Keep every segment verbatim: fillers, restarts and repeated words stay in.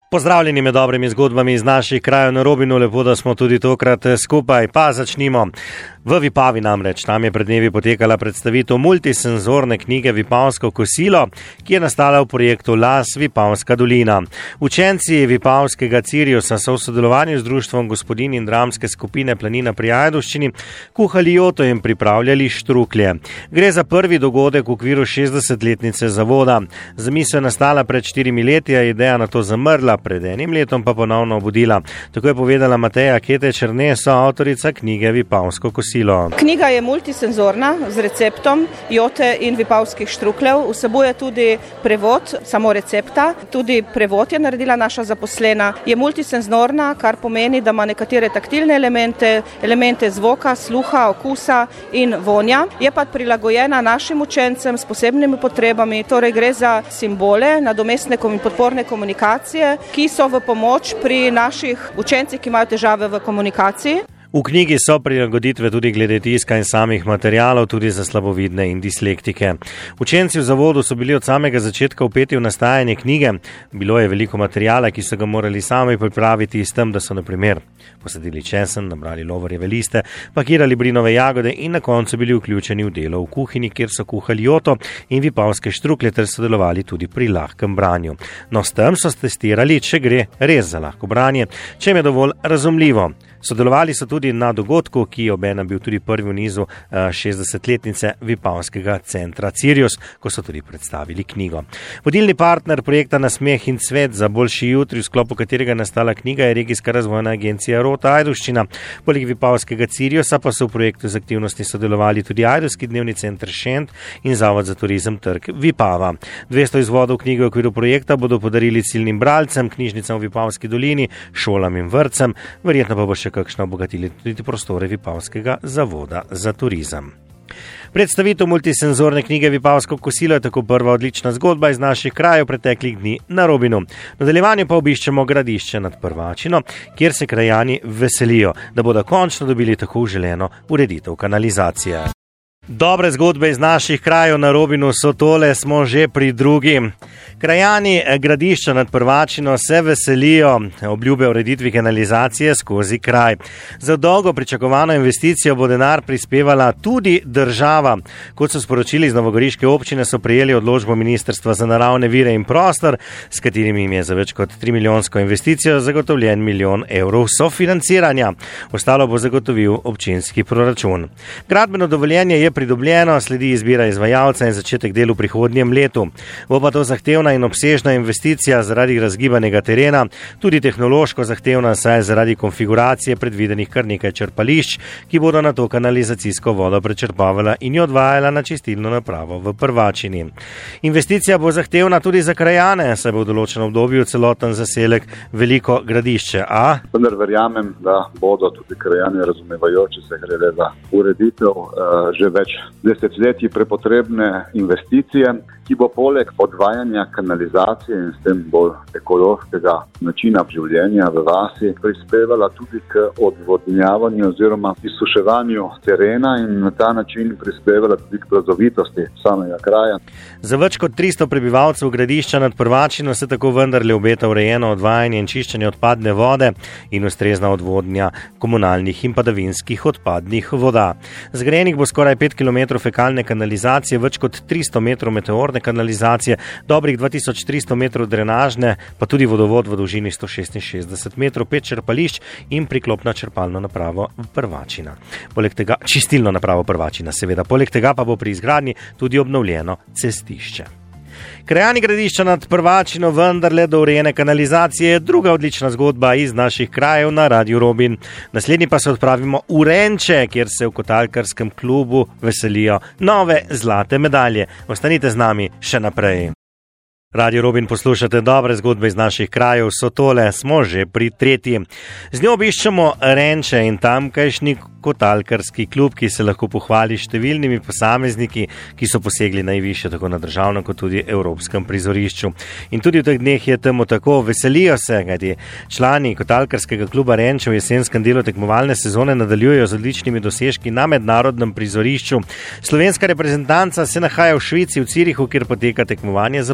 Pozdravljeni med dobrimi zgodbami iz naših krajev na Robinu, lepo, da smo tudi tokrat skupaj. Pa začnimo. V Vipavi namreč, tam je pred dnevi potekala predstavitev multisenzorne knjige Vipavsko kosilo, ki je nastala v projektu Las Vipavska dolina. Učenci Vipavskega Ciriusa so v sodelovanju z društvom gospodin in dramske skupine Planina pri Ajdovščini kuhali joto in pripravljali štruklje. Gre za prvi dogodek v okviru šestdesetletnice zavoda. Zamisel je nastala pred štirimi leti, a ideja na to zamrla, pred enim letom pa ponovno obudila. Tako je povedala Mateja Kete-Černe, soavtorica knjige Vipavsko kosilo. Knjiga je multisenzorna z receptom jote in vipavskih štrukljev. Vsebuje tudi prevod, samo recepta. Tudi prevod je naredila naša zaposlena. Je multisenzorna, kar pomeni, da ima nekatere taktilne elemente, elemente zvoka, sluha, okusa in vonja. Je pa prilagojena našim učencem s posebnimi potrebami. Torej gre za simbole, nadomestne in podporne komunikacije, ki so v pomoč pri naših učencih, ki imajo težave v komunikaciji. V knjigi so prilagoditve tudi glede tiska in samih materialov, tudi za slabovidne in dislektike. Učenci v zavodu so bili od samega začetka vpeti v nastajanje knjige. Bilo je veliko materijala, ki so ga morali sami pripraviti, s tem, da so na primer posadili česen, nabrali lovorjeve liste, pakirali brinove jagode in na koncu bili vključeni v delo v kuhinji, kjer so kuhali joto in vipavske štruklje ter sodelovali tudi pri lahkem branju. No, s tem so testirali, če gre res za lahko branje, če je dovolj razumljivo. Sodelovali so tudi na dogodku, ki je obenem bil tudi prvi v nizu šestdesetletnice Vipavskega centra Cirius, ko so tudi predstavili knjigo. Vodilni partner projekta Nasmeh in cvet za boljši jutri, v sklopu katerega nastala knjiga, je regijska razvojna agencija Rota Ajdovščina. Poleg Vipavskega Ciriusa pa so v projektu z aktivnosti sodelovali tudi Ajdovski dnevni center Šent in Zavod za turizem Trg Vipava. dvesto izvodov knjige v okviru projekta bodo podarili ciljnim bralcem, knjižnicam v Vipavski dolini, šolam in vrtcem, verjetno pa bo še kakšno obogatili tudi prostore Vipavskega zavoda za turizem. Predstavitev multisenzorne knjige Vipavsko kosilo je tako prva odlična zgodba iz naših krajev preteklih dni na Robinu. V nadaljevanju pa obiščemo Gradišče nad Prvačino, kjer se krajani veselijo, da bodo končno dobili tako želeno ureditev kanalizacije. Dobre zgodbe iz naših krajev na Robinu so tole, smo že pri drugi. Krajani Gradišča nad Prvačino se veselijo obljube o ureditvi kanalizacije skozi kraj. Za dolgo pričakovano investicijo bo denar prispevala tudi država. Kot so sporočili iz novogoriške občine, so prejeli odločbo Ministrstva za naravne vire in prostor, s katerimi jim je za več kot tri milijonsko investicijo zagotovljen milijon evrov sofinanciranja. Ostalo bo zagotovil občinski proračun. Gradbeno dovoljenje je pridobljeno, sledi izbira izvajalca in začetek del v prihodnjem letu. Bo pa to zahtevna in obsežna investicija zaradi razgibanega terena, tudi tehnološko zahtevna, saj zaradi konfiguracije predvidenih kar nekaj črpališč, ki bodo na to kanalizacijsko vodo prečrpavala in jo odvajala na čistilno napravo v Prvačini. Investicija bo zahtevna tudi za krajane, saj bo v določenem obdobju celoten zaselek veliko gradišče, a? Vendar verjamem, da bodo tudi krajani razumevajoči se glede za ureditev uh, že več desetletij prepotrebne investicije, ki bo poleg odvajanja kanalizacije in s tem bolj ekološkega načina življenja v vasi prispevala tudi k odvodnjavanju oziroma izsuševanju terena in na ta način prispevala tudi k plodovitosti samega kraja. Za več kot tristo prebivalcev Gradišča nad Prvačino se tako vendarle obeta urejeno odvajanje in čiščenje odpadne vode in ustrezna odvodnja komunalnih in padavinskih odpadnih voda. Zgrajenih bo skoraj pet kilometrov fekalne kanalizacije, več kot tristo metrov meteorne kanalizacije, dobrih dva tisoč tristo metrov drenažne, pa tudi vodovod v dolžini sto šestinšestdeset metrov, pet črpališč in priklopna črpalno napravo Prvačina. Poleg tega, čistilno napravo Prvačina, seveda. Poleg tega pa bo pri izgradnji tudi obnovljeno cestišče. Krajani Gradišča nad Prvačino vendarle do urejene kanalizacije je druga odlična zgodba iz naših krajev na Radiu Robin. Naslednji pa se odpravimo v Renče, kjer se v kotalkarskem klubu veselijo nove zlate medalje. Ostanite z nami še naprej. Radio Robin poslušate dobre zgodbe iz naših krajev, so tole, smo že pri tretji. Z njo obiščemo Renče in tamkajšnji kotalkarski klub, ki se lahko pohvali številnimi posamezniki, ki so posegli najvišje tako na državnem kot tudi evropskem prizorišču. In tudi v teh dneh je temu tako, veselijo se, kajti člani kotalkarskega kluba Renče v jesenskem delu tekmovalne sezone nadaljujejo z odličnimi dosežki na mednarodnem prizorišču. Slovenska reprezentanca se nahaja v Švici, v Cirihu, kjer poteka tekmovanje za pokal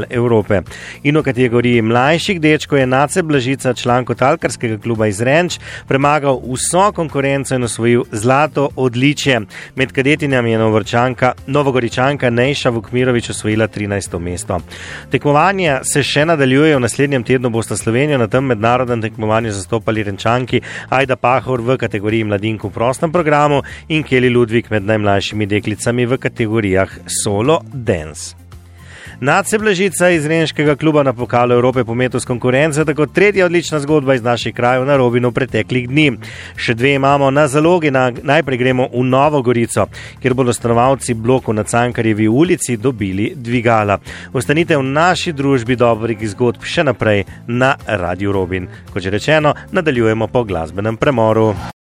Evrope. In v kategoriji mlajših dečkov je Nace Blažica, član kotalkarskega kluba iz Renč, premagal vso konkurenco in osvojil zlato odličje. Med kadetinjami je Novogoričanka Nejša Vukmirovič osvojila trinajsto mesto. Tekmovanje se še nadaljuje, v naslednjem tednu bosta Slovenijo na tem mednarodnem tekmovanju zastopali Renčanki Ajda Pahor v kategoriji mladink v prostem programu in Keli Ludvik med najmlajšimi deklicami v kategorijah solo dance. Nace Blažica iz Renškega kluba na pokalu Evrope po metu s konkurence, tako tretja odlična zgodba iz naših krajev na Robinu preteklih dni. Še dve imamo na zalogi, na, najprej gremo v Novo Gorico, kjer bodo stanovalci bloku na Cankarjevi ulici dobili dvigala. Ostanite v naši družbi dobrih zgodb še naprej na Radiu Robin. Kot že rečeno, nadaljujemo po glasbenem premoru.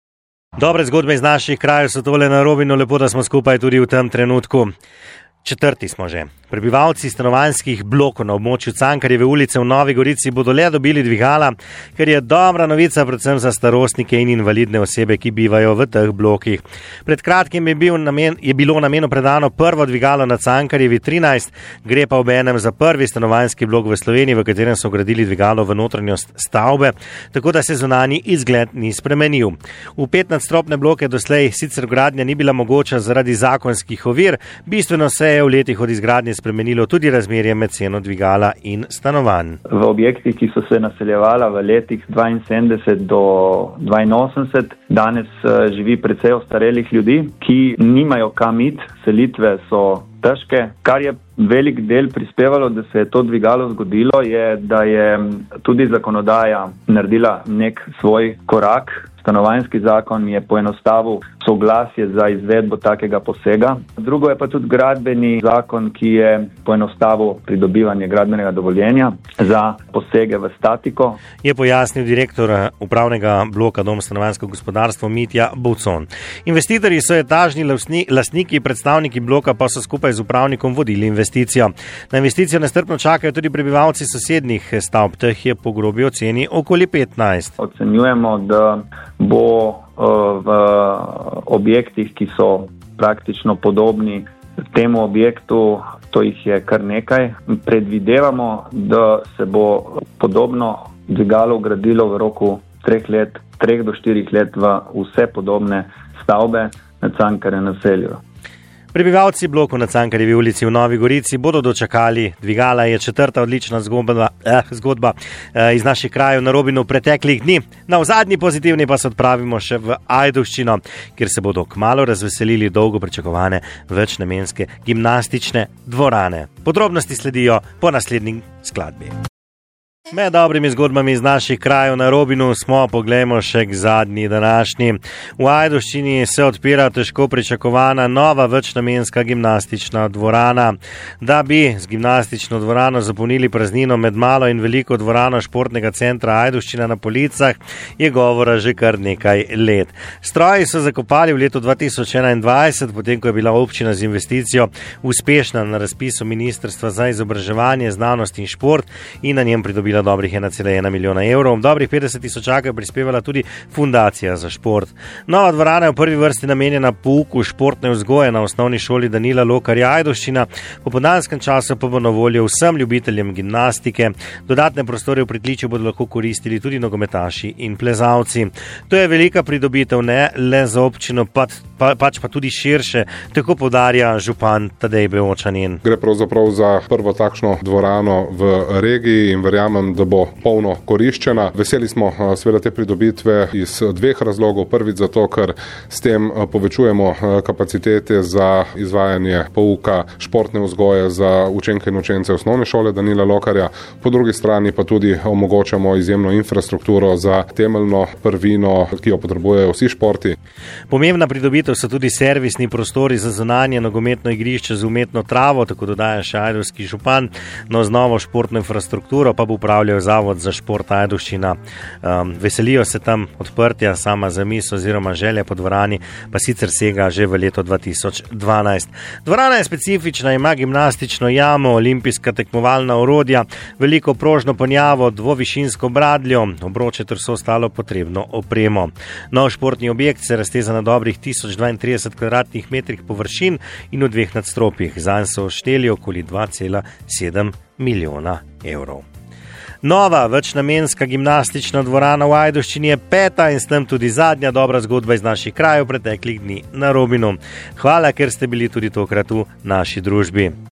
Dobre zgodbe iz naših krajev so tole na Robinu, lepo, da smo skupaj tudi v tem trenutku. Četrti smo že. Prebivalci stanovanjskih blokov na območju Cankarjeve ulice v Novi Gorici bodo le dobili dvigala, ker je dobra novica predvsem za starostnike in invalidne osebe, ki bivajo v teh blokih. Pred kratkim je, bil namen, je bilo namenu predano prvo dvigalo na Cankarjevi trinajst, gre pa obenem za prvi stanovanjski blok v Sloveniji, v katerem so gradili dvigalo v notranjost stavbe, tako da se zunanji izgled ni spremenil. V petnadstropne bloke doslej sicer gradnja ni bila mogoča zaradi zakonskih ovir, bistveno se je v letih od izgradnje spremenilo tudi razmerje med ceno dvigala in stanovanj. V objektih, ki so se naseljevala v letih dvainsedemdeset do dvainosemdeset, danes živi precej ostarelih ljudi, ki nimajo kam iti, selitve so težke. Kar je velik del prispevalo, da se je to dvigalo zgodilo, je, da je tudi zakonodaja naredila nek svoj korak. Stanovanjski zakon je poenostavil soglasje za izvedbo takega posega. Drugo je pa tudi gradbeni zakon, ki je poenostavil pridobivanje gradbenega dovoljenja za posege v statiko. Je pojasnil direktor upravnega bloka Dom stanovanjsko gospodarstvo Mitja Bovcon. Investitorji so etažni lastniki, predstavniki bloka pa so skupaj z upravnikom vodili investicijo. Na investicijo nestrpno čakajo tudi prebivalci sosednjih stavb, teh je po grobi oceni okoli petnajst. Ocenjujemo, da bo v objektih, ki so praktično podobni temu objektu, to jih je kar nekaj. Predvidevamo, da se bo podobno dvigalo gradilo v roku treh let, treh do štirih let v vse podobne stavbe na Cankarjevem naselju. Prebivalci bloku na Cankarjevi ulici v Novi Gorici bodo dočakali dvigala, je četrta odlična zgodba, eh, zgodba eh, iz naših krajev na Robinu preteklih dni. Na zadnji pozitivni pa se odpravimo še v Ajdovščino, kjer se bodo kmalu razveselili dolgo pričakovane večnamenske gimnastične dvorane. Podrobnosti sledijo po naslednji skladbi. Med dobrimi zgodbami iz naših krajev na Robinu smo, poglejmo še k zadnji današnji. V Ajdovščini se odpira težko pričakovana nova večnamenska gimnastična dvorana. Da bi z gimnastično dvorano zapolnili praznino med malo in veliko dvorano športnega centra Ajdovščina na Policah, je govora že kar nekaj let. Stroji so zakopali v letu dva tisoč enaindvajset, potem ko je bila občina z investicijo uspešna na razpisu Ministrstva za izobraževanje, znanost in šport in na njem pridobila dobrih ena cela ena milijona evrov. Dobrih petdeset tisočakov je prispevala tudi Fundacija za šport. Nova dvorana je v prvi vrsti namenjena pouku športne vzgoje na osnovni šoli Danila Lokarja Ajdovščina. Po popoldanskem času pa bo na voljo vsem ljubiteljem gimnastike. Dodatne prostore v pritličju bodo lahko koristili tudi nogometaši in plezalci. To je velika pridobitev ne le za občino, pa, pa, pač pa tudi širše, tako poudarja župan Tadej Beočanin. Gre pravzaprav za prvo takšno dvorano v regiji in verjamem, da bo polno koriščena. Veseli smo seveda te pridobitve iz dveh razlogov. Prvič zato, ker s tem povečujemo kapacitete za izvajanje pouka športne vzgoje za učenke in učence osnovne šole Danila Lokarja. Po drugi strani pa tudi omogočamo izjemno infrastrukturo za temeljno prvino, ki jo potrebujejo vsi športi. Pomembna pridobitev so tudi servisni prostori za zunanje nogometno igrišče z umetno travo, tako dodaja še ajdovski župan. No, z novo športno infrastrukturo pa bo upravljal Zavod za šport Ajdovščina. Um, veselijo se tam odprtja, sama zamisel oziroma želja po dvorani pa sicer sega že v leto dva tisoč dvanajst. Dvorana je specifična, ima gimnastično jamo, olimpijska tekmovalna orodja, veliko prožno ponjavo, dvovišinsko bradljo, obroče ter vso ostalo potrebno opremo. Nov športni objekt se razteza na dobrih tisoč dvaintrideset kvadratnih metrih površin in v dveh nadstropjih. Zanj so šteli okoli dva cela sedem milijona evrov. Nova večnamenska gimnastična dvorana v Ajdovščini je peta in s tem tudi zadnja dobra zgodba iz naših krajev preteklih dni na Robinu. Hvala, ker ste bili tudi tokrat v naši družbi.